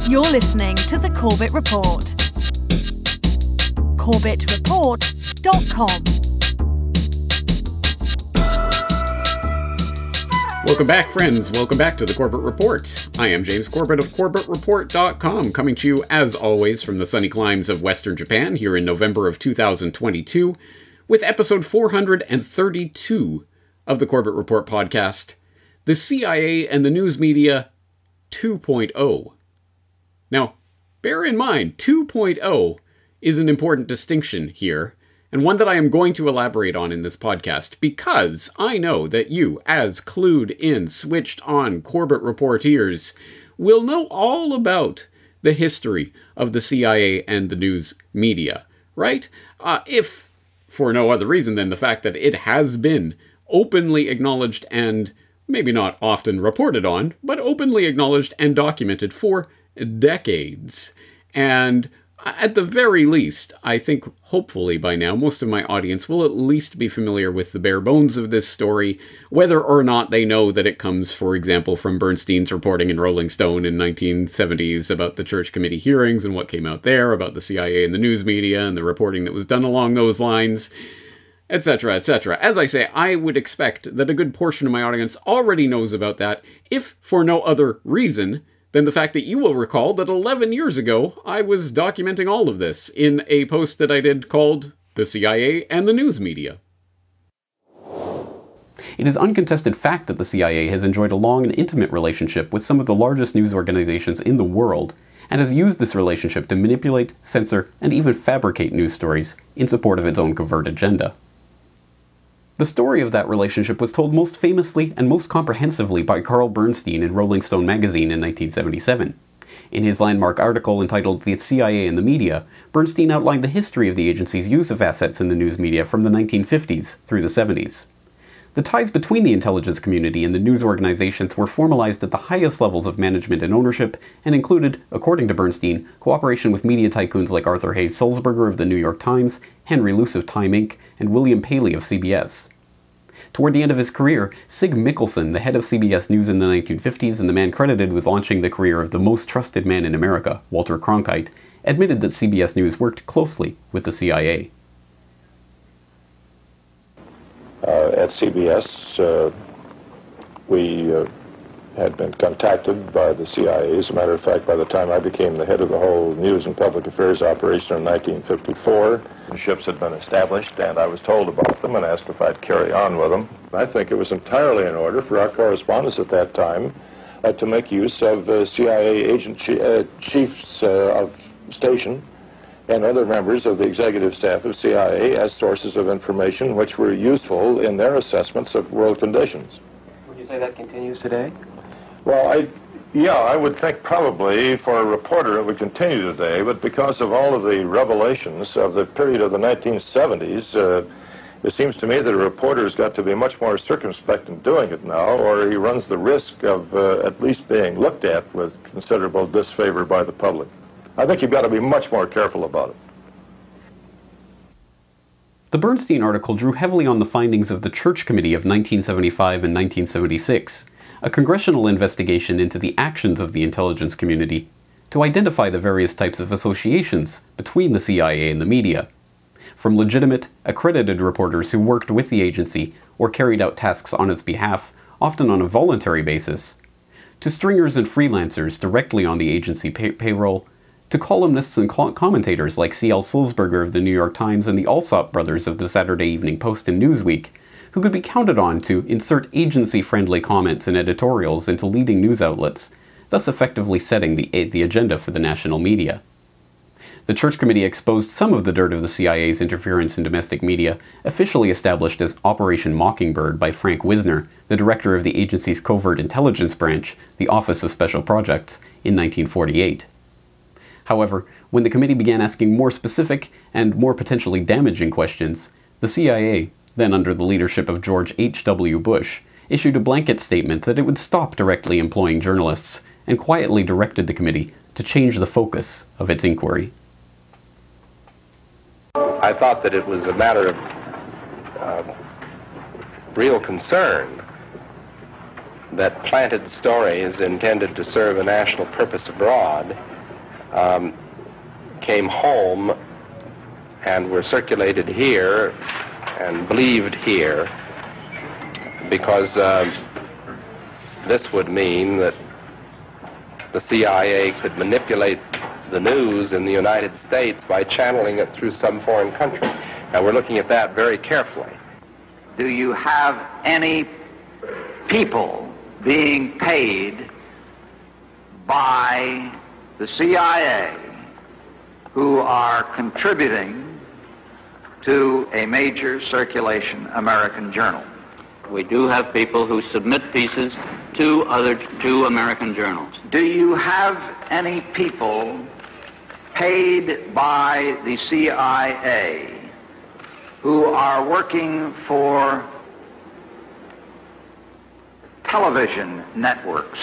You're listening to The Corbett Report. CorbettReport.com. Welcome back, friends. Welcome back to The Corbett Report. I am James Corbett of CorbettReport.com, coming to you, as always, from the sunny climes of Western Japan here in November of 2022, with episode 432 of the Corbett Report podcast, The CIA and the News Media 2.0. Now, bear in mind, 2.0 is an important distinction here, and one that I am going to elaborate on in this podcast, because I know that you, as clued-in, switched-on Corbett Reporteers, will know all about the history of the CIA and the news media, right? If for no other reason than the fact that it has been openly acknowledged and maybe not often reported on, but openly acknowledged and documented for decades. And at the very least, I think hopefully by now, most of my audience will at least be familiar with the bare bones of this story, whether or not they know that it comes, for example, from Bernstein's reporting in Rolling Stone in 1970s about the Church Committee hearings and what came out there, about the CIA and the news media and the reporting that was done along those lines, etc., etc. As I say, I would expect that a good portion of my audience already knows about that, if for no other reason than the fact that you will recall that 11 years ago, I was documenting all of this in a post that I did called The CIA and the News Media. It is uncontested fact that the CIA has enjoyed a long and intimate relationship with some of the largest news organizations in the world, and has used this relationship to manipulate, censor, and even fabricate news stories in support of its own covert agenda. The story of that relationship was told most famously and most comprehensively by Carl Bernstein in Rolling Stone magazine in 1977. In his landmark article entitled The CIA and the Media, Bernstein outlined the history of the agency's use of assets in the news media from the 1950s through the 70s. The ties between the intelligence community and the news organizations were formalized at the highest levels of management and ownership, and included, according to Bernstein, cooperation with media tycoons like Arthur Hayes Sulzberger of the New York Times, Henry Luce of Time Inc., and William Paley of CBS. Toward the end of his career, Sig Mickelson, the head of CBS News in the 1950s and the man credited with launching the career of the most trusted man in America, Walter Cronkite, admitted that CBS News worked closely with the CIA. At CBS, we had been contacted by the CIA. As a matter of fact, by the time I became the head of the whole news and public affairs operation in 1954, the ships had been established, and I was told about them and asked if I'd carry on with them. I think it was entirely in order for our correspondents at that time to make use of CIA agent chiefs of station and other members of the executive staff of CIA as sources of information which were useful in their assessments of world conditions. Would you say that continues today? Well, I would think probably for a reporter it would continue today, but because of all of the revelations of the period of the 1970s, it seems to me that a reporter's got to be much more circumspect in doing it now, or he runs the risk of at least being looked at with considerable disfavor by the public. I think you've got to be much more careful about it. The Bernstein article drew heavily on the findings of the Church Committee of 1975 and 1976, a congressional investigation into the actions of the intelligence community to identify the various types of associations between the CIA and the media, from legitimate, accredited reporters who worked with the agency or carried out tasks on its behalf, often on a voluntary basis, to stringers and freelancers directly on the agency payroll, to columnists and commentators like C.L. Sulzberger of the New York Times and the Alsop brothers of the Saturday Evening Post and Newsweek, who could be counted on to insert agency-friendly comments and editorials into leading news outlets, thus effectively setting the agenda for the national media. The Church Committee exposed some of the dirt of the CIA's interference in domestic media, officially established as Operation Mockingbird by Frank Wisner, the director of the agency's covert intelligence branch, the Office of Special Projects, in 1948. However, when the committee began asking more specific and more potentially damaging questions, the CIA, then under the leadership of George H.W. Bush, issued a blanket statement that it would stop directly employing journalists and quietly directed the committee to change the focus of its inquiry. I thought that it was a matter of real concern that planted stories intended to serve a national purpose abroad came home and were circulated here and believed here, because this would mean that the CIA could manipulate the news in the United States by channeling it through some foreign country. Now, we're looking at that very carefully. Do you have any people being paid by the CIA who are contributing to a major circulation American journal? We do have people who submit pieces to American journals. Do you have any people paid by the CIA who are working for television networks?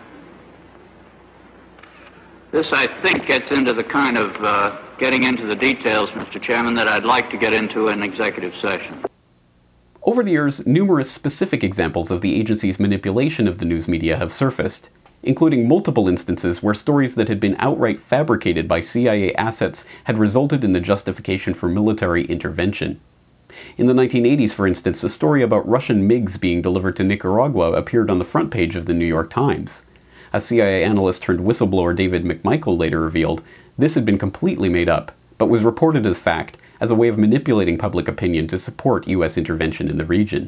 This, I think, gets into the kind of getting into the details, Mr. Chairman, that I'd like to get into in executive session. Over the years, numerous specific examples of the agency's manipulation of the news media have surfaced, including multiple instances where stories that had been outright fabricated by CIA assets had resulted in the justification for military intervention. In the 1980s, for instance, a story about Russian MiGs being delivered to Nicaragua appeared on the front page of the New York Times. As CIA analyst turned whistleblower David McMichael later revealed, this had been completely made up, but was reported as fact as a way of manipulating public opinion to support U.S. intervention in the region.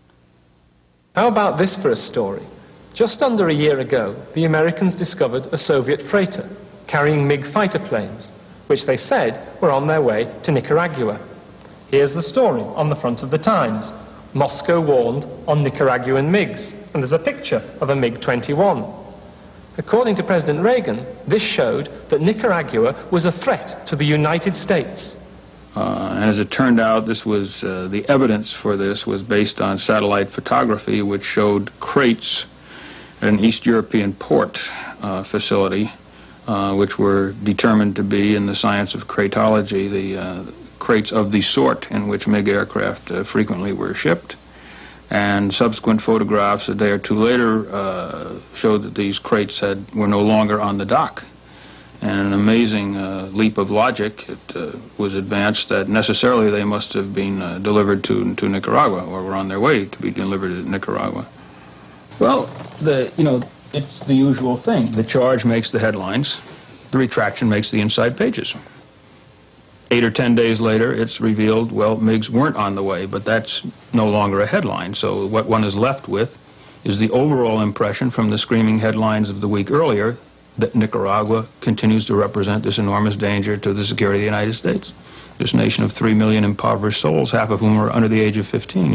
How about this for a story? Just under a year ago, the Americans discovered a Soviet freighter carrying MiG fighter planes, which they said were on their way to Nicaragua. Here's the story on the front of the Times. Moscow warned on Nicaraguan MiGs, and there's a picture of a MiG-21. According to President Reagan, this showed that Nicaragua was a threat to the United States. And as it turned out, this was the evidence for this was based on satellite photography, which showed crates at an East European port facility, which were determined to be, in the science of cratology, the crates of the sort in which MiG aircraft frequently were shipped. And subsequent photographs a day or two later showed that these crates were no longer on the dock. And an amazing leap of logic, it was advanced that necessarily they must have been delivered to Nicaragua, or were on their way to be delivered to Nicaragua. Well, it's the usual thing. The charge makes the headlines. The retraction makes the inside pages. 8 or 10 days later, it's revealed, well, MiGs weren't on the way, but that's no longer a headline. So what one is left with is the overall impression from the screaming headlines of the week earlier that Nicaragua continues to represent this enormous danger to the security of the United States. This nation of 3 million impoverished souls, half of whom are under the age of 15,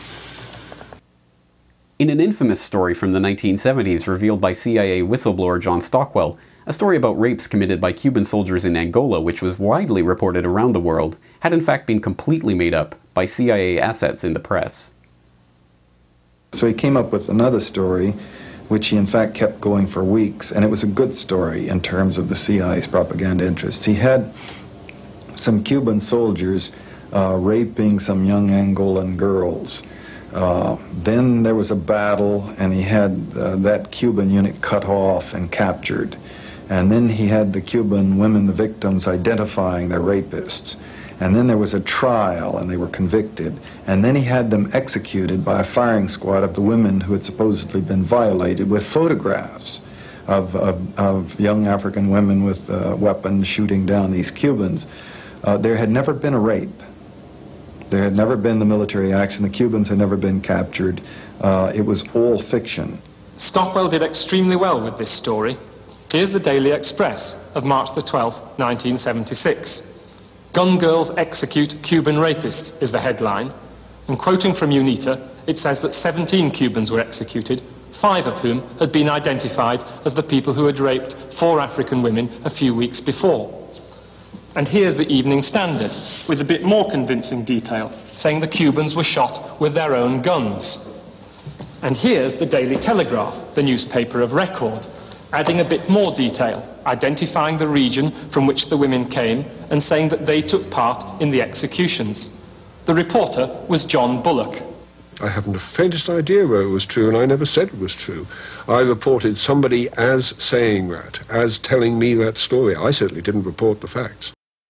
In an infamous story from the 1970s revealed by CIA whistleblower John Stockwell, a story about rapes committed by Cuban soldiers in Angola, which was widely reported around the world, had in fact been completely made up by CIA assets in the press. So he came up with another story, which he in fact kept going for weeks, and it was a good story in terms of the CIA's propaganda interests. He had some Cuban soldiers raping some young Angolan girls. Then there was a battle, and he had that Cuban unit cut off and captured. And then he had the Cuban women, the victims, identifying their rapists. And then there was a trial, and they were convicted. And then he had them executed by a firing squad of the women who had supposedly been violated, with photographs of young African women with weapons shooting down these Cubans. There had never been a rape. There had never been the military action. The Cubans had never been captured. It was all fiction. Stockwell did extremely well with this story. Here's the Daily Express of March the 12th, 1976. "Gun girls execute Cuban rapists" is the headline. And quoting from UNITA, it says that 17 Cubans were executed, 5 of whom had been identified as the people who had raped 4 African women a few weeks before. And here's the Evening Standard, with a bit more convincing detail, saying the Cubans were shot with their own guns. And here's the Daily Telegraph, the newspaper of record, adding a bit more detail, identifying the region from which the women came and saying that they took part in the executions. The reporter was John Bullock. I haven't the faintest idea whether it was true, and I never said it was true. I reported somebody as saying that, as telling me that story. I certainly didn't report the facts.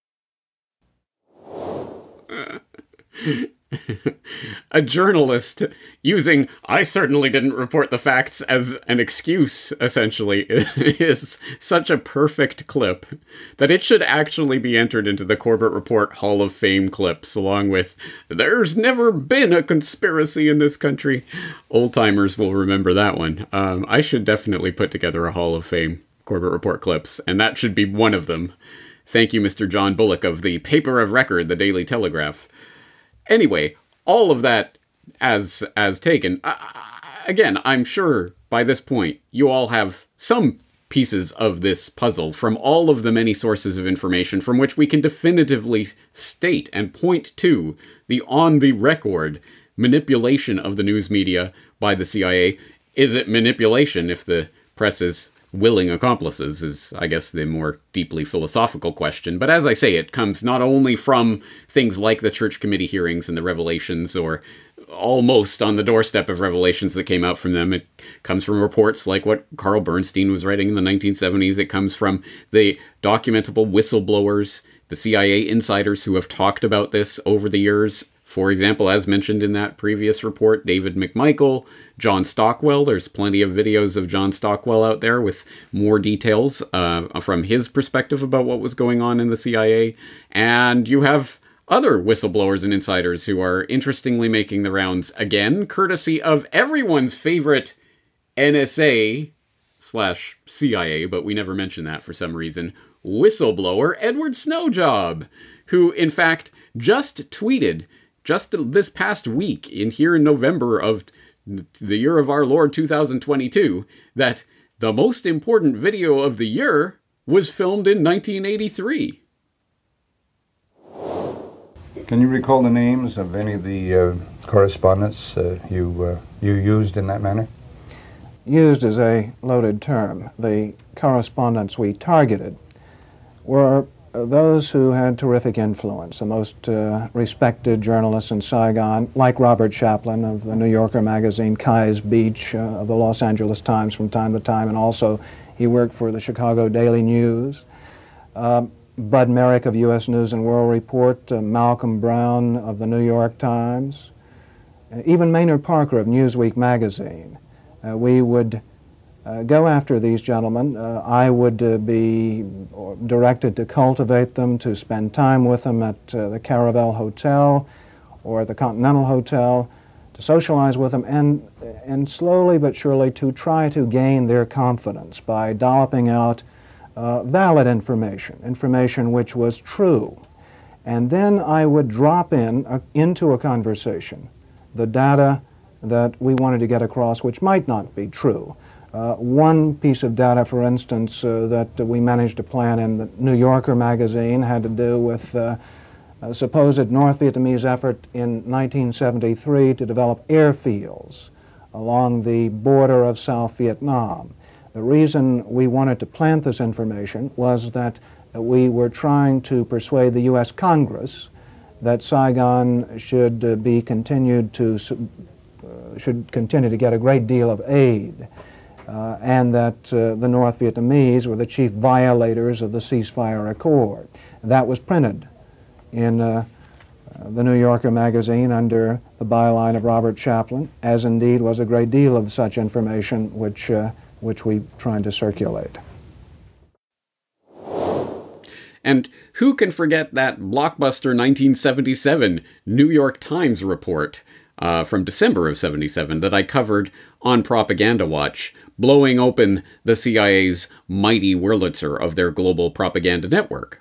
A journalist using "I certainly didn't report the facts" as an excuse, essentially, is such a perfect clip that it should actually be entered into the Corbett Report Hall of Fame clips, along with "There's never been a conspiracy in this country." Old-timers will remember that one. I should definitely put together a Hall of Fame Corbett Report clips, and that should be one of them. Thank you, Mr. John Bullock of the paper of record, the Daily Telegraph. Anyway, all of that as taken. Again, I'm sure by this point you all have some pieces of this puzzle from all of the many sources of information from which we can definitively state and point to the on-the-record manipulation of the news media by the CIA. Is it manipulation if the press is willing accomplices is, I guess, the more deeply philosophical question. But as I say, it comes not only from things like the Church Committee hearings and the revelations, or almost on the doorstep of revelations that came out from them. It comes from reports like what Carl Bernstein was writing in the 1970s. It comes from the documentable whistleblowers, the CIA insiders who have talked about this over the years. For example, as mentioned in that previous report, David McMichael, John Stockwell. There's plenty of videos of John Stockwell out there with more details from his perspective about what was going on in the CIA. And you have other whistleblowers and insiders who are interestingly making the rounds again, courtesy of everyone's favorite NSA/CIA, but we never mention that for some reason, whistleblower Edward Snowjob, who in fact just tweeted just this past week here in November of the year of our Lord 2022 that the most important video of the year was filmed in 1983. Can you recall the names of any of the correspondents you used in that manner? Used is a loaded term. The correspondents we targeted were those who had terrific influence, the most respected journalists in Saigon, like Robert Chaplin of the New Yorker magazine, Kais Beach of the Los Angeles Times from time to time, and also he worked for the Chicago Daily News. Bud Merrick of U.S. News and World Report, Malcolm Brown of the New York Times, even Maynard Parker of Newsweek magazine. We would go after these gentlemen. I would be directed to cultivate them, to spend time with them at the Caravel Hotel or the Continental Hotel, to socialize with them, and slowly but surely to try to gain their confidence by dolloping out valid information which was true. And then I would drop into a conversation the data that we wanted to get across which might not be true. One piece of data, for instance, that we managed to plant in the New Yorker magazine had to do with a supposed North Vietnamese effort in 1973 to develop airfields along the border of South Vietnam. The reason we wanted to plant this information was that we were trying to persuade the U.S. Congress that Saigon should continue to get a great deal of aid. And that the North Vietnamese were the chief violators of the ceasefire accord. That was printed in the New Yorker magazine under the byline of Robert Chaplin, as indeed was a great deal of such information which we tried to circulate. And who can forget that blockbuster 1977 New York Times report from December of '77 that I covered on Propaganda Watch, blowing open the CIA's mighty Wurlitzer of their global propaganda network.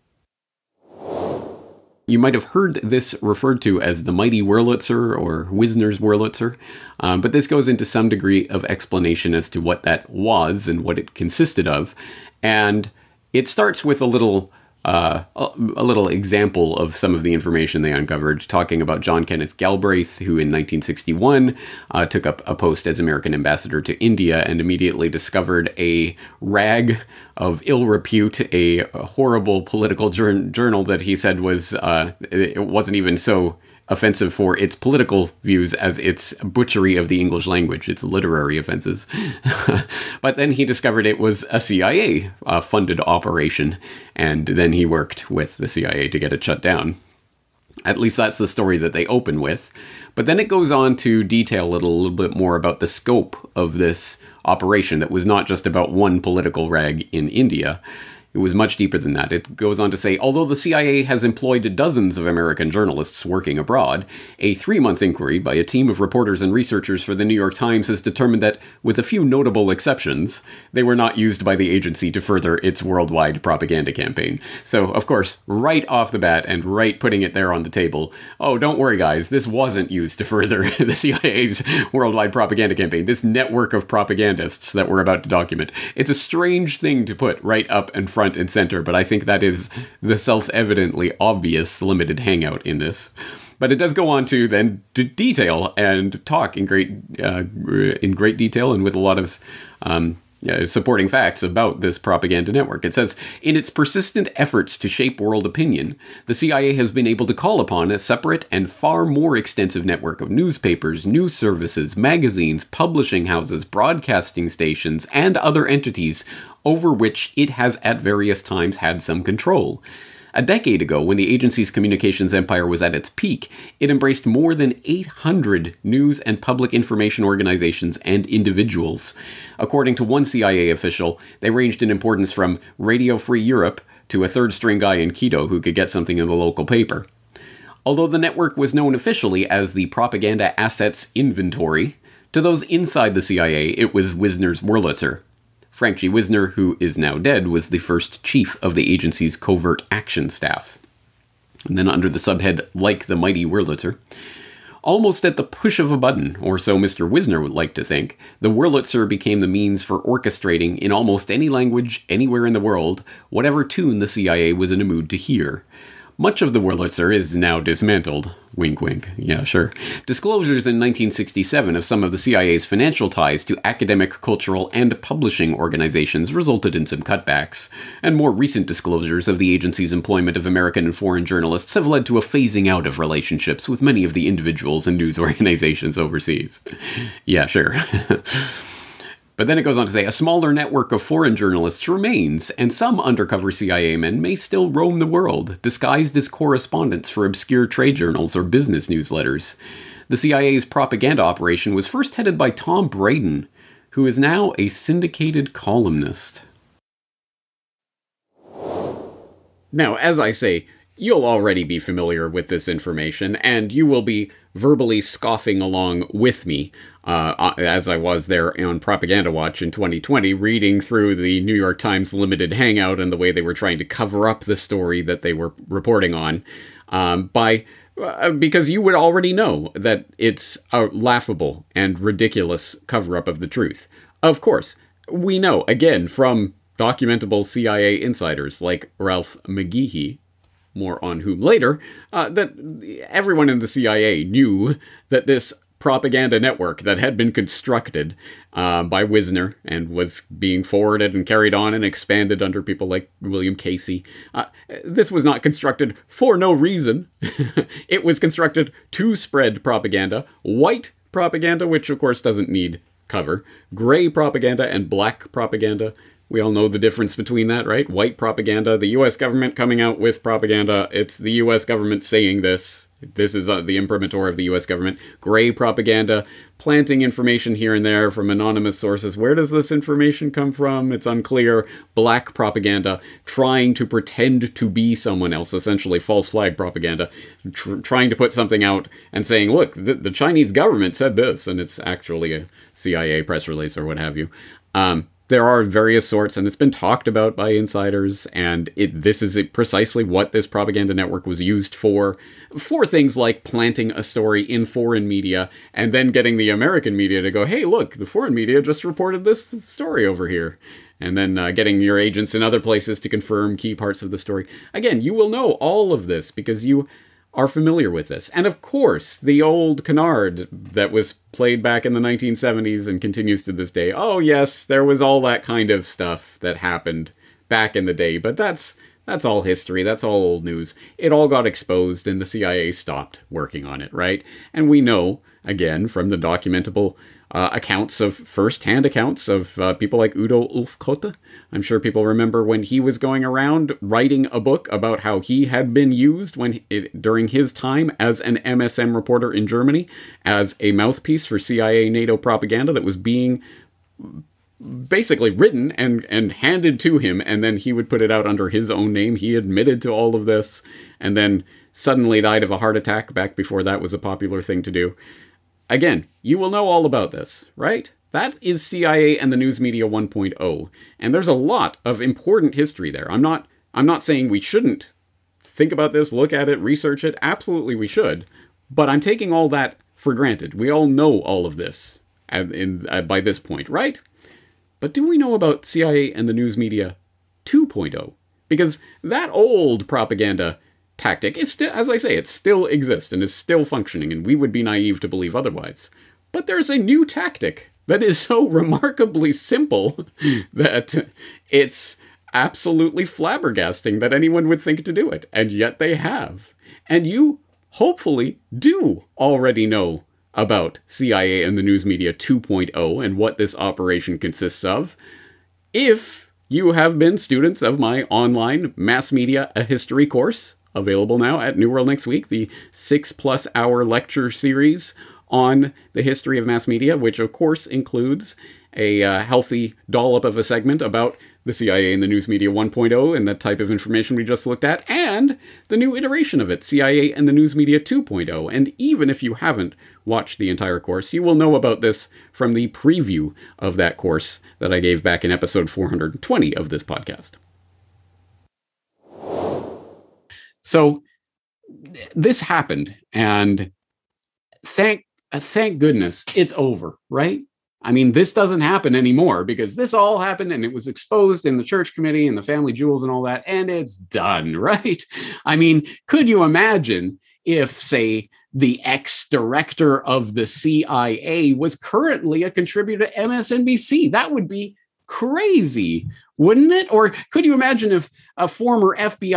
You might have heard this referred to as the mighty Wurlitzer or Wisner's Wurlitzer, but this goes into some degree of explanation as to what that was and what it consisted of. And it starts with a little example of some of the information they uncovered, talking about John Kenneth Galbraith, who in 1961 took up a post as American ambassador to India and immediately discovered a rag of ill repute, a horrible political journal that he said was, it wasn't even so offensive for its political views as its butchery of the English language, its literary offenses. But then he discovered it was a CIA-funded operation, and then he worked with the CIA to get it shut down. At least that's the story that they open with. But then it goes on to detail it a little bit more about the scope of this operation that was not just about one political rag in India. It was much deeper than that. It goes on to say, although the CIA has employed dozens of American journalists working abroad, a 3-month inquiry by a team of reporters and researchers for the New York Times has determined that, with a few notable exceptions, they were not used by the agency to further its worldwide propaganda campaign. So, of course, right off the bat and right putting it there on the table, oh, don't worry guys, this wasn't used to further the CIA's worldwide propaganda campaign, this network of propagandists that we're about to document. It's a strange thing to put right up and front and center, but I think that is the self-evidently obvious limited hangout in this. But it does go on to then detail and talk in great detail and with a lot of supporting facts about this propaganda network. It says, in its persistent efforts to shape world opinion, the CIA has been able to call upon a separate and far more extensive network of newspapers, news services, magazines, publishing houses, broadcasting stations, and other entities over which it has at various times had some control. A decade ago, when the agency's communications empire was at its peak, it embraced more than 800 news and public information organizations and individuals. According to one CIA official, they ranged in importance from Radio Free Europe to a third-string guy in Quito who could get something in the local paper. Although the network was known officially as the Propaganda Assets Inventory, to those inside the CIA, it was Wisner's Wurlitzer. Frank G. Wisner, who is now dead, was the first chief of the agency's covert action staff. And then under the subhead, like the mighty Wurlitzer, almost at the push of a button, or so Mr. Wisner would like to think, the Wurlitzer became the means for orchestrating, in almost any language, anywhere in the world, whatever tune the CIA was in a mood to hear. Much of the Wurlitzer is now dismantled. Wink, wink. Yeah, sure. Disclosures in 1967 of some of the CIA's financial ties to academic, cultural, and publishing organizations resulted in some cutbacks, and more recent disclosures of the agency's employment of American and foreign journalists have led to a phasing out of relationships with many of the individuals and news organizations overseas. Yeah, sure. But then it goes on to say, a smaller network of foreign journalists remains, and some undercover CIA men may still roam the world, disguised as correspondents for obscure trade journals or business newsletters. The CIA's propaganda operation was first headed by Tom Braden, who is now a syndicated columnist. Now, as I say, you'll already be familiar with this information, and you will be verbally scoffing along with me, as I was there on Propaganda Watch in 2020, reading through the New York Times Limited Hangout and the way they were trying to cover up the story that they were reporting on, because you would already know that it's a laughable and ridiculous cover-up of the truth. Of course, we know, again, from documentable CIA insiders like Ralph McGehee, more on whom later, that everyone in the CIA knew that this propaganda network that had been constructed by Wisner and was being forwarded and carried on and expanded under people like William Casey, this was not constructed for no reason. It was constructed to spread propaganda, white propaganda, which of course doesn't need cover, gray propaganda and black propaganda. We all know the difference between that, right? White propaganda, the U.S. government coming out with propaganda. It's the U.S. government saying this. This is the imprimatur of the U.S. government. Gray propaganda, planting information here and there from anonymous sources. Where does this information come from? It's unclear. Black propaganda, trying to pretend to be someone else, essentially false flag propaganda, trying to put something out and saying, look, the Chinese government said this, and it's actually a CIA press release or what have you. There are various sorts, and it's been talked about by insiders, and this is precisely what this propaganda network was used for things like planting a story in foreign media, and then getting the American media to go, hey, look, the foreign media just reported this story over here. And then getting your agents in other places to confirm key parts of the story. Again, you will know all of this because you are familiar with this. And of course, the old canard that was played back in the 1970s and continues to this day. Oh yes, there was all that kind of stuff that happened back in the day, but that's That's all history. That's all old news. It all got exposed and the CIA stopped working on it, right? And we know, again, from the documentable first-hand accounts of people like Udo Ulfkotte. I'm sure people remember when he was going around writing a book about how he had been used during his time as an MSM reporter in Germany as a mouthpiece for CIA NATO propaganda that was being basically written and handed to him, and then he would put it out under his own name. He admitted to all of this, and then suddenly died of a heart attack back before that was a popular thing to do. Again, you will know all about this, right? That is CIA and the news media 1.0, and there's a lot of important history there. I'm not saying we shouldn't think about this, look at it, research it. Absolutely we should, but I'm taking all that for granted. We all know all of this by this point, right? But do we know about CIA and the news media 2.0? Because that old propaganda tactic is still, as I say, it still exists and is still functioning, and we would be naive to believe otherwise. But there's a new tactic that is so remarkably simple that it's absolutely flabbergasting that anyone would think to do it, and yet they have. And you, hopefully, do already know about CIA and the news media 2.0 and what this operation consists of, if you have been students of my online Mass Media A History course, available now at New World Next Week, the 6+ hour lecture series on the history of mass media, which of course includes a healthy dollop of a segment about the CIA and the news media 1.0 and that type of information we just looked at, and the new iteration of it, CIA and the news media 2.0. And even if you haven't watched the entire course, you will know about this from the preview of that course that I gave back in episode 420 of this podcast. So this happened, and thank goodness it's over, right? I mean, this doesn't happen anymore because this all happened and it was exposed in the church committee and the family jewels and all that, and it's done, right? I mean, could you imagine if, say, the ex-director of the CIA was currently a contributor to MSNBC? That would be crazy, wouldn't it? Or could you imagine if a former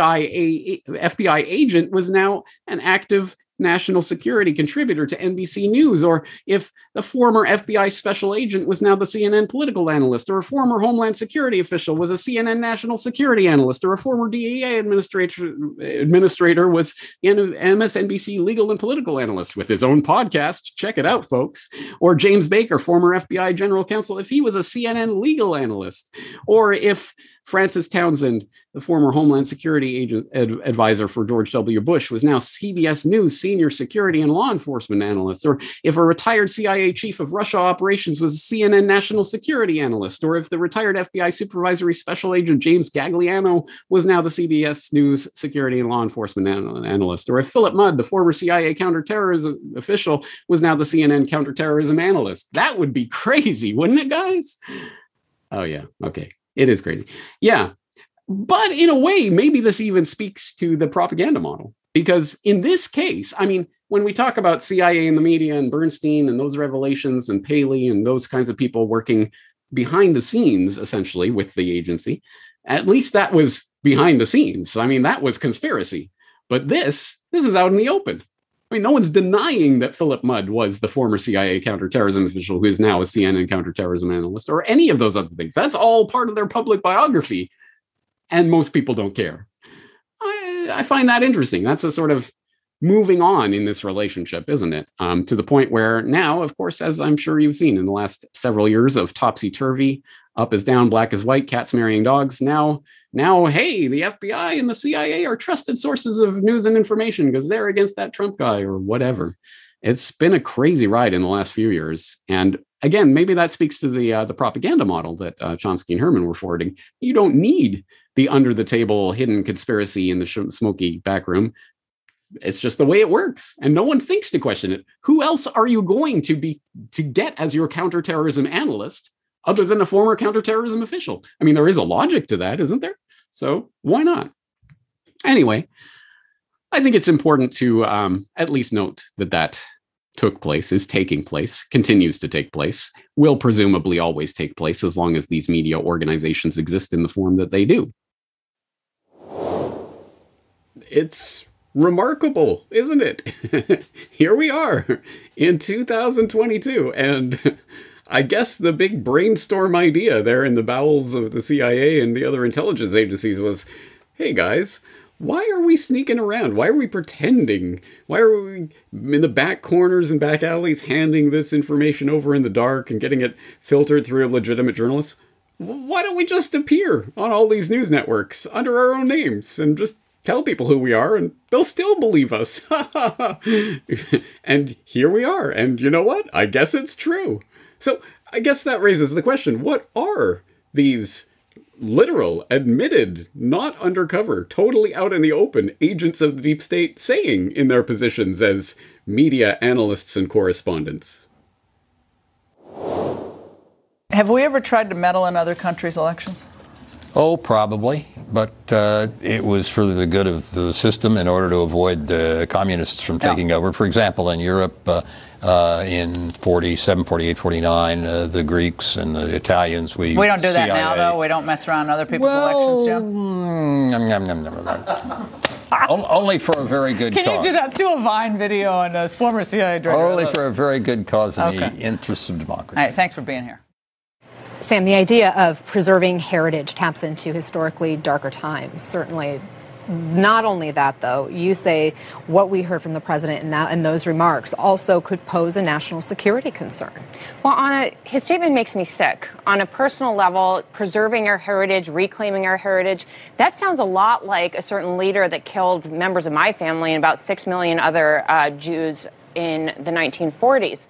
FBI agent was now an active national security contributor to NBC News, or if the former FBI special agent was now the CNN political analyst, or a former Homeland Security official was a CNN national security analyst, or a former DEA administrator was an MSNBC legal and political analyst with his own podcast. Check it out, folks. Or James Baker, former FBI general counsel, if he was a CNN legal analyst, or if Francis Townsend, the former Homeland Security advisor for George W. Bush, was now CBS News senior security and law enforcement analyst, or if a retired CIA chief of Russia operations was a CNN national security analyst, or if the retired FBI supervisory special agent James Gagliano was now the CBS News security and law enforcement analyst, or if Philip Mudd, the former CIA counterterrorism official, was now the CNN counterterrorism analyst. That would be crazy, wouldn't it, guys? Oh, yeah. Okay. It is crazy. Yeah. But in a way, maybe this even speaks to the propaganda model. Because in this case, I mean, when we talk about CIA and the media and Bernstein and those revelations and Paley and those kinds of people working behind the scenes, essentially, with the agency, at least that was behind the scenes. I mean, that was conspiracy. But this is out in the open. I mean, no one's denying that Philip Mudd was the former CIA counterterrorism official who is now a CNN counterterrorism analyst, or any of those other things. That's all part of their public biography, and most people don't care. I find that interesting. That's a sort of moving on in this relationship, isn't it? To the point where now, of course, as I'm sure you've seen in the last several years of topsy-turvy, up is down, black is white, cats marrying dogs. Now, hey, the FBI and the CIA are trusted sources of news and information because they're against that Trump guy or whatever. It's been a crazy ride in the last few years. And again, maybe that speaks to the propaganda model that Chomsky and Herman were forwarding. You don't need the under-the-table hidden conspiracy in the smoky back room. It's just the way it works. And no one thinks to question it. Who else are you going to get as your counterterrorism analyst other than a former counterterrorism official? I mean, there is a logic to that, isn't there? So why not? Anyway, I think it's important to at least note that took place, is taking place, continues to take place, will presumably always take place as long as these media organizations exist in the form that they do. It's remarkable, isn't it? Here we are in 2022, and I guess the big brainstorm idea there in the bowels of the CIA and the other intelligence agencies was, hey guys, why are we sneaking around? Why are we pretending? Why are we in the back corners and back alleys handing this information over in the dark and getting it filtered through legitimate journalists? Why don't we just appear on all these news networks under our own names and just tell people who we are and they'll still believe us? And here we are. And you know what? I guess it's true. So I guess that raises the question, what are these literal, admitted, not undercover, totally out in the open agents of the deep state saying in their positions as media analysts and correspondents? Have we ever tried to meddle in other countries' elections? Oh, probably, but it was for the good of the system in order to avoid the communists from taking over. For example, in Europe, in 47, 48, 49, the Greeks and the Italians, we don't do that CIA. now, though. We don't mess around other people's elections, Joe. Only for a very good cause. Can you do that? Do a Vine video on a former CIA director. Only for a very good cause in the interests of democracy. All right, thanks for being here. Sam, the idea of preserving heritage taps into historically darker times. Certainly, not only that, though, you say what we heard from the president in those remarks also could pose a national security concern. Well, his statement makes me sick. On a personal level, preserving our heritage, reclaiming our heritage, that sounds a lot like a certain leader that killed members of my family and about 6 million other Jews in the 1940s.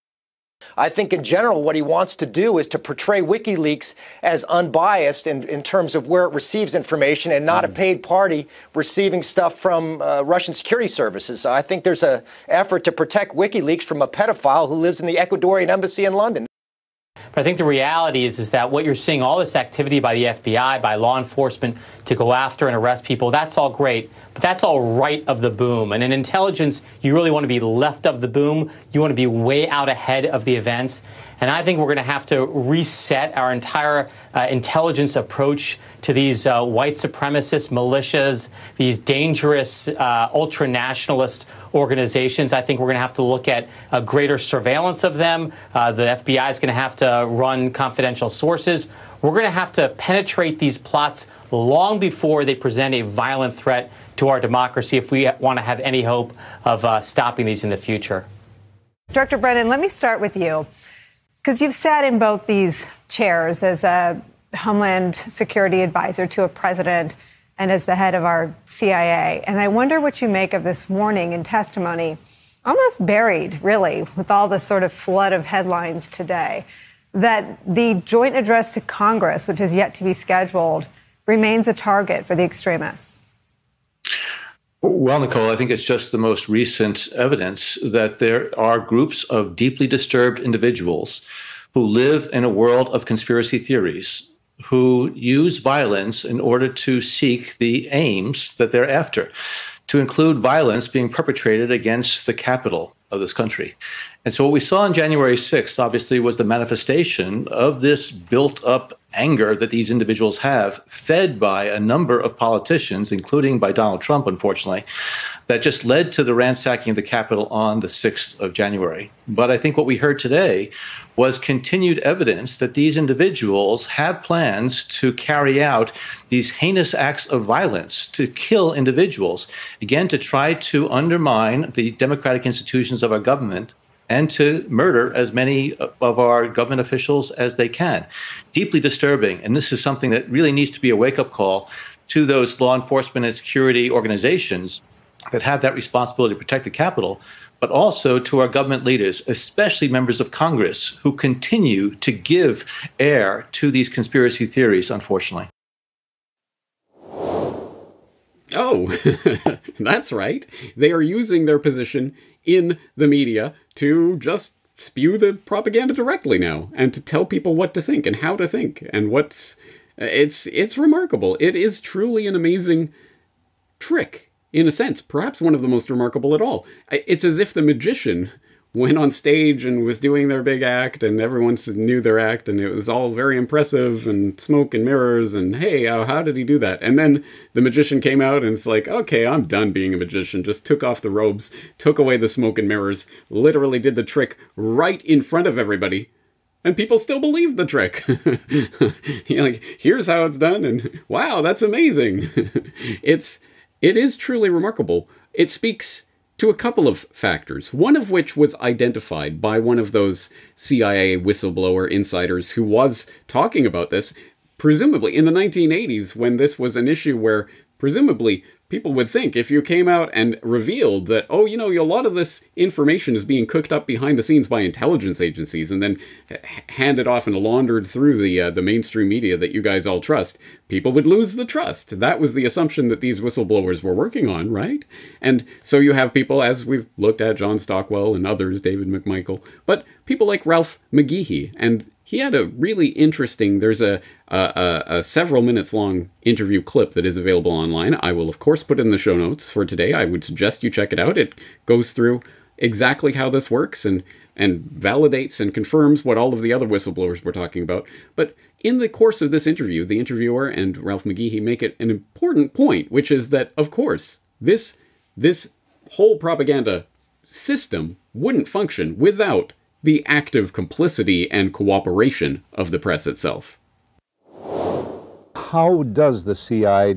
I think in general what he wants to do is to portray WikiLeaks as unbiased in terms of where it receives information and not a paid party receiving stuff from Russian security services. I think there's an effort to protect WikiLeaks from a pedophile who lives in the Ecuadorian embassy in London. But I think the reality is that what you're seeing, all this activity by the FBI, by law enforcement to go after and arrest people, that's all great. But that's all right of the boom. And in intelligence, you really want to be left of the boom. You want to be way out ahead of the events. And I think we're going to have to reset our entire intelligence approach to these white supremacist militias, these dangerous ultra-nationalist organizations. I think we're going to have to look at greater surveillance of them. The FBI is going to have to run confidential sources. We're going to have to penetrate these plots long before they present a violent threat to our democracy if we want to have any hope of stopping these in the future. Director Brennan, let me start with you, because you've sat in both these chairs as a Homeland Security advisor to a president and as the head of our CIA. And I wonder what you make of this warning and testimony, almost buried, really, with all the sort of flood of headlines today, that the joint address to Congress, which is yet to be scheduled, remains a target for the extremists. Well, Nicole, I think it's just the most recent evidence that there are groups of deeply disturbed individuals who live in a world of conspiracy theories, who use violence in order to seek the aims that they're after, to include violence being perpetrated against the capital of this country. And so what we saw on January 6th, obviously, was the manifestation of this built-up anger that these individuals have, fed by a number of politicians, including by Donald Trump, unfortunately, that just led to the ransacking of the Capitol on the 6th of January. But I think what we heard today was continued evidence that these individuals have plans to carry out these heinous acts of violence, to kill individuals, again, to try to undermine the democratic institutions of our government, and to murder as many of our government officials as they can. Deeply disturbing, and this is something that really needs to be a wake-up call to those law enforcement and security organizations that have that responsibility to protect the Capitol, but also to our government leaders, especially members of Congress, who continue to give air to these conspiracy theories, unfortunately. Oh, that's right. They are using their position in the media to just spew the propaganda directly now and to tell people what to think and how to think and it's remarkable. It is truly an amazing trick, in a sense, perhaps one of the most remarkable at all. It's as if the magician went on stage and was doing their big act, and everyone knew their act, and it was all very impressive, and smoke and mirrors, and hey, how did he do that? And then the magician came out, and it's like, okay, I'm done being a magician. Just took off the robes, took away the smoke and mirrors, literally did the trick right in front of everybody, and people still believed the trick. You're like, here's how it's done, and wow, that's amazing. It is truly remarkable. It speaks to a couple of factors, one of which was identified by one of those CIA whistleblower insiders who was talking about this, presumably in the 1980s, when this was an issue where presumably people would think if you came out and revealed that, oh, you know, a lot of this information is being cooked up behind the scenes by intelligence agencies and then handed off and laundered through the mainstream media that you guys all trust, people would lose the trust. That was the assumption that these whistleblowers were working on, right? And so you have people, as we've looked at, John Stockwell and others, David McMichael, but people like Ralph McGeehee, and he had a really interesting, there's a several minutes long interview clip that is available online. I will, of course, put in the show notes for today. I would suggest you check it out. It goes through exactly how this works and validates and confirms what all of the other whistleblowers were talking about. But in the course of this interview, the interviewer and Ralph McGeehee make it an important point, which is that, of course, this whole propaganda system wouldn't function without the active complicity and cooperation of the press itself. How does the CIA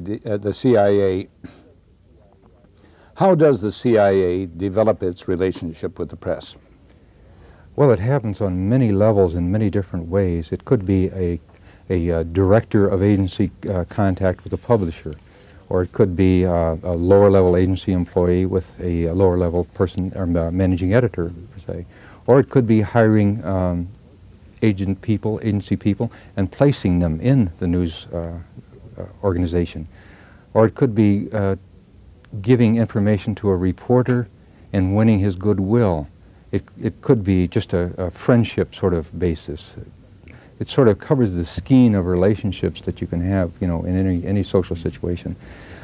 develop its relationship with the press? Well, it happens on many levels in many different ways. It could be a director of agency contact with a publisher, or it could be a lower-level agency employee with a lower-level person, or managing editor, per se. Or it could be hiring agency people, and placing them in the news organization. Or it could be giving information to a reporter and winning his goodwill. It could be just a friendship sort of basis. It sort of covers the skein of relationships that you can have, you know, in any social situation.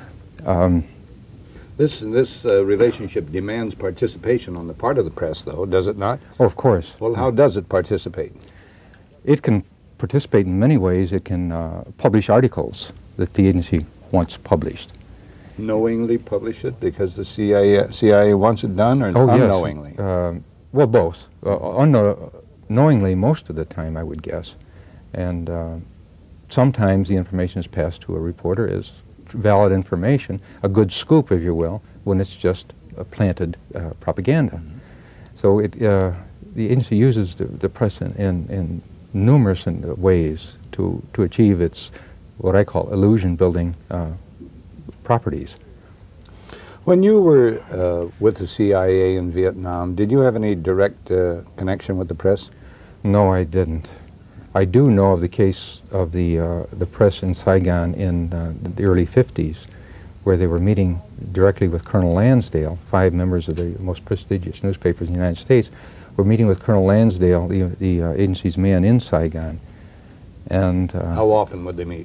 This relationship demands participation on the part of the press, though, does it not? Oh, of course. Well, how does it participate? It can participate in many ways. It can publish articles that the agency wants published. Knowingly publish it because the CIA wants it done, or unknowingly? Yes. Well, both. Unknowingly most of the time, I would guess. And sometimes the information is passed to a reporter as valid information, a good scoop, if you will, when it's just planted propaganda. Mm-hmm. So the agency uses the press in numerous ways to achieve its, what I call, illusion-building properties. When you were with the CIA in Vietnam, did you have any direct connection with the press? No, I didn't. I do know of the case of the press in Saigon in the early 50s, where they were meeting directly with Colonel Lansdale. 5 members of the most prestigious newspapers in the United States were meeting with Colonel Lansdale, the agency's man in Saigon. And how often would they meet?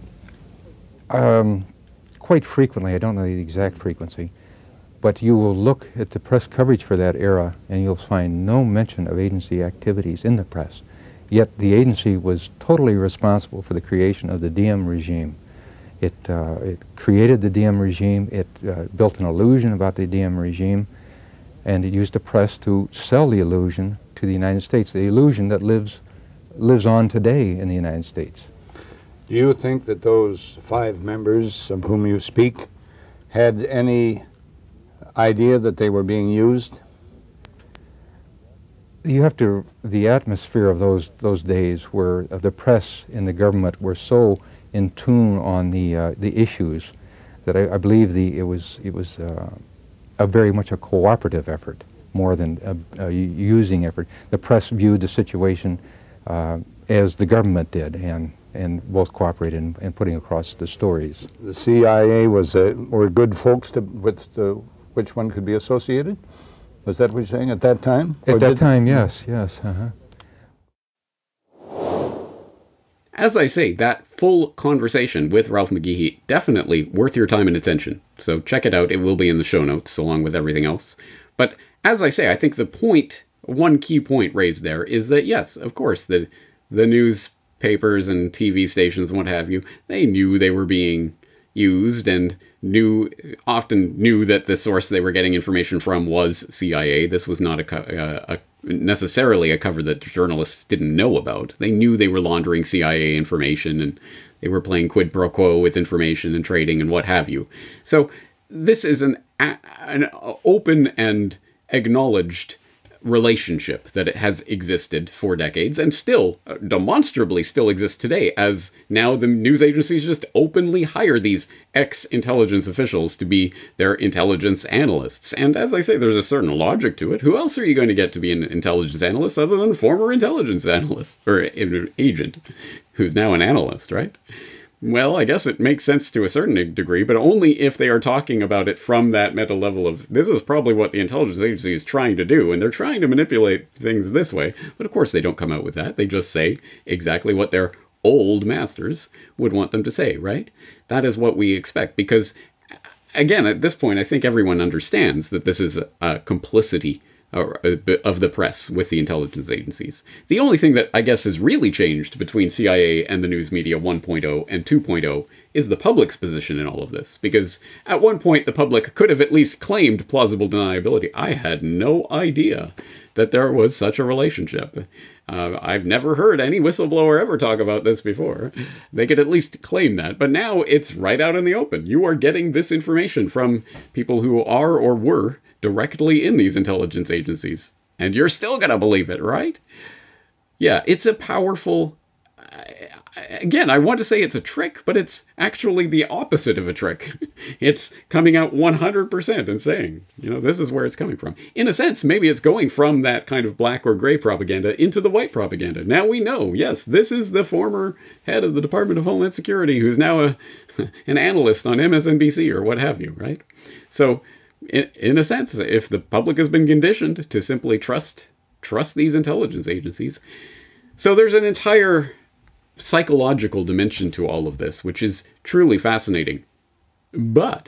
Quite frequently. I don't know the exact frequency. But you will look at the press coverage for that era, and you'll find no mention of agency activities in the press. Yet the agency was totally responsible for the creation of the Diem regime. It created the Diem regime, it built an illusion about the Diem regime, and it used the press to sell the illusion to the United States, the illusion that lives on today in the United States. Do you think that those 5 members of whom you speak had any idea that they were being used? You have to, the atmosphere of those days where the press and the government were so in tune on the issues that I believe it was a very much a cooperative effort more than a using effort. The press viewed the situation as the government did, and both cooperated in putting across the stories. The CIA were good folks with which one could be associated? Was that what you're saying at that time? At that time, yes. As I say, that full conversation with Ralph McGeehee, definitely worth your time and attention. So check it out. It will be in the show notes along with everything else. But as I say, I think the point one key point raised there is that, yes, of course, the newspapers and TV stations and what have you, they knew they were being used and often knew that the source they were getting information from was CIA. This was not necessarily a cover that journalists didn't know about. They knew they were laundering CIA information, and they were playing quid pro quo with information and trading and what have you. So this is an open and acknowledged relationship that it has existed for decades and still demonstrably still exists today, as now the news agencies just openly hire these ex-intelligence officials to be their intelligence analysts. And as I say, there's a certain logic to it. Who else are you going to get to be an intelligence analyst other than former intelligence analyst or agent who's now an analyst, right? Well, I guess it makes sense to a certain degree, but only if they are talking about it from that meta level of, this is probably what the intelligence agency is trying to do, and they're trying to manipulate things this way. But of course they don't come out with that. They just say exactly what their old masters would want them to say, right? That is what we expect, because, again, at this point, I think everyone understands that this is a complicity of the press with the intelligence agencies. The only thing that I guess has really changed between CIA and the news media 1.0 and 2.0 is the public's position in all of this. Because at one point, the public could have at least claimed plausible deniability. I had no idea that there was such a relationship. I've never heard any whistleblower ever talk about this before. They could at least claim that. But now it's right out in the open. You are getting this information from people who are or were directly in these intelligence agencies. And you're still going to believe it, right? Yeah, it's a powerful... Again, I want to say it's a trick, but it's actually the opposite of a trick. It's coming out 100% and saying, this is where it's coming from. In a sense, maybe it's going from that kind of black or gray propaganda into the white propaganda. Now we know, yes, this is the former head of the Department of Homeland Security who's now an analyst on MSNBC or what have you, right? So, in a sense, if the public has been conditioned to simply trust these intelligence agencies. So there's an entire psychological dimension to all of this, which is truly fascinating. But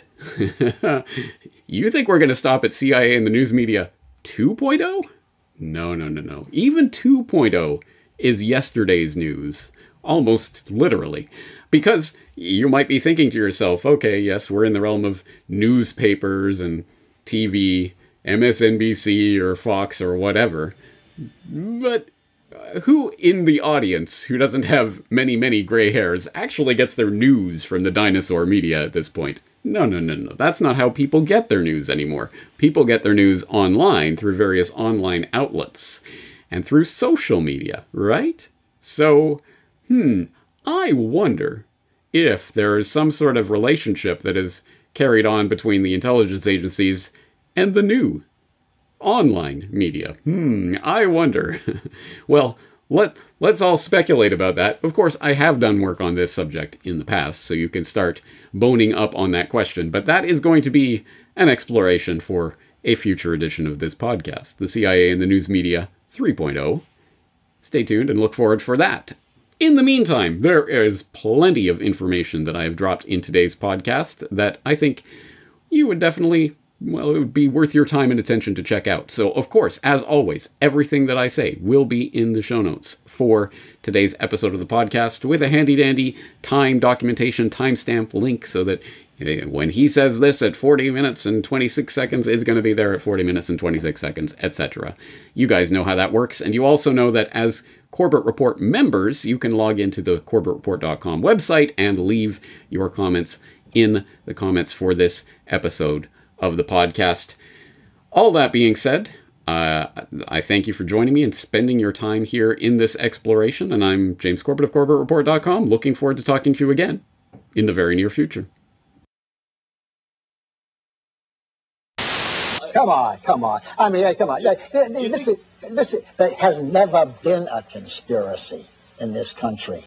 you think we're going to stop at CIA and the news media 2.0? No. Even 2.0 is yesterday's news, almost literally. Because you might be thinking to yourself, okay, yes, we're in the realm of newspapers and TV, MSNBC or Fox or whatever. But who in the audience who doesn't have many gray hairs actually gets their news from the dinosaur media at this point? No. That's not how people get their news anymore. People get their news online through various online outlets and through social media, right? So, I wonder if there is some sort of relationship that is carried on between the intelligence agencies and the new online media. I wonder. Well, let's all speculate about that. Of course, I have done work on this subject in the past, so you can start boning up on that question. But that is going to be an exploration for a future edition of this podcast, the CIA and the News Media 3.0. Stay tuned and look forward for that. In the meantime, there is plenty of information that I have dropped in today's podcast that I think you would definitely, well, it would be worth your time and attention to check out. So, of course, as always, everything that I say will be in the show notes for today's episode of the podcast with a handy-dandy time documentation timestamp link so that when he says this at 40 minutes and 26 seconds, it's going to be there at 40 minutes and 26 seconds, etc. You guys know how that works, and you also know that as Corbett Report members, you can log into the CorbettReport.com website and leave your comments in the comments for this episode of the podcast. All that being said, I thank you for joining me and spending your time here in this exploration, and I'm James Corbett of CorbettReport.com, looking forward to talking to you again in the very near future. Come on. I mean, come on. Listen, there has never been a conspiracy in this country.